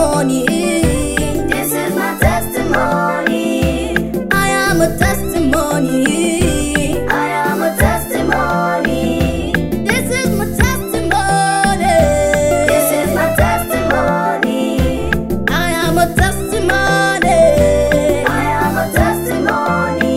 testimony. This is my testimony. I am a testimony. I am a testimony. This is my testimony. This is my testimony. I am a testimony. I am a testimony.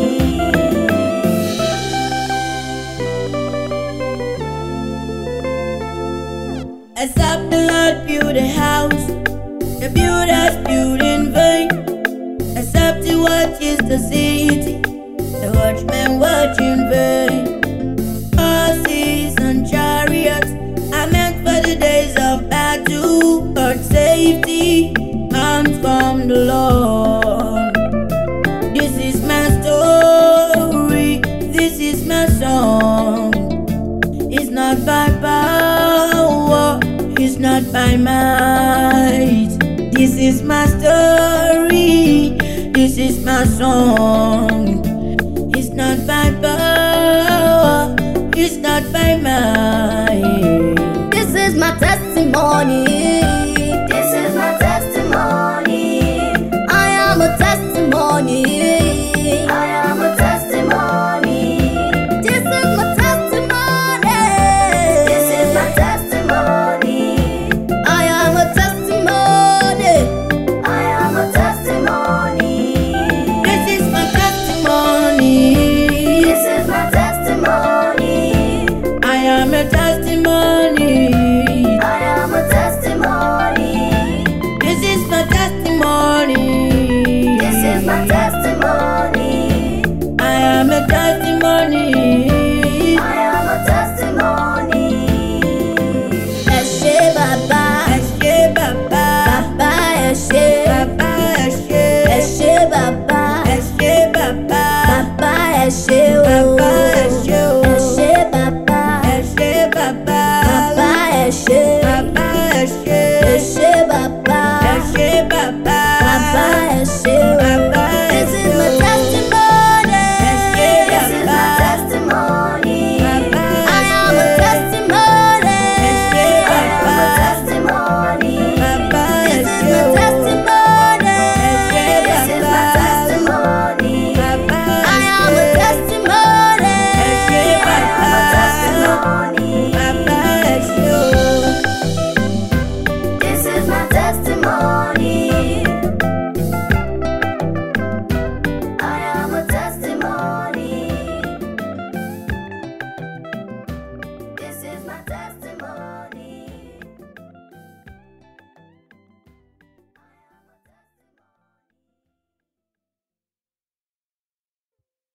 Except the Lord build a house, the builders build in vain. Except he watches the city, the watchmen watch in vain. Horses and chariots are meant for the days of battle, but safety comes from the Lord. This is my story, this is my song. It's not by power, it's not by might. This is my story, this is my song. It's not by power, it's not by might. This is my testimony.